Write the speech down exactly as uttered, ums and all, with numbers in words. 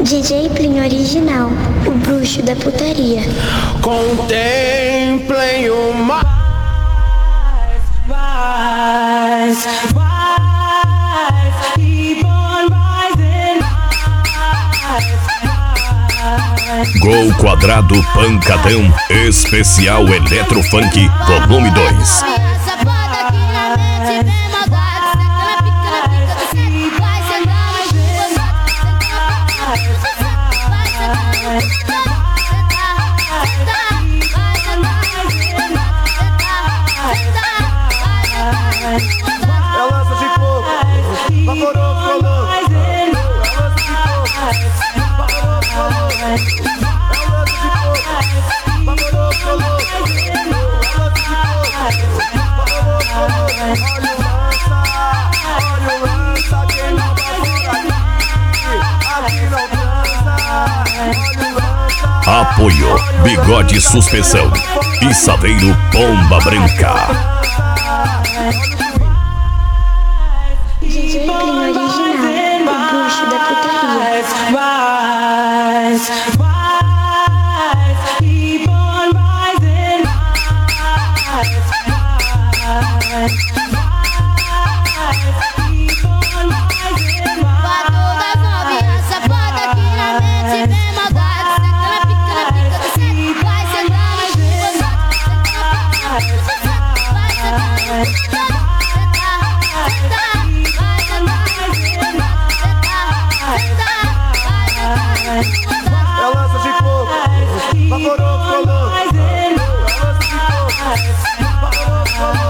D J Plin original, o bruxo da putaria. Contemplem o mar. Rise, rise, keep on rising. Rise, Gol Quadrado Pancadão Especial Eletrofunk Volume dois. É lança de fogo, vaporou, colou. É lança de fogo, vaporou, colou. É lança de fogo, vaporou, colou. É lança de fogo, vaporou, colou. Olha o lança, olha o lança, quem não tá por aqui, aqui não transa. Olha o lança. Apoio Bigode Suspensão e Saveiro Pomba Branca. D J Plin original, o bruxo da putaria. rise, rise, keep on rising. Rise, rise, keep on rising. Pra todas as novinhas sapadas aqui na mente vem maldade. Senta na pica, na pica do sete. Vai sentar na chuva. Vai sentar na chuva. É lança de fogo, vaporou, colou. É lança de fogo, vaporou, colou.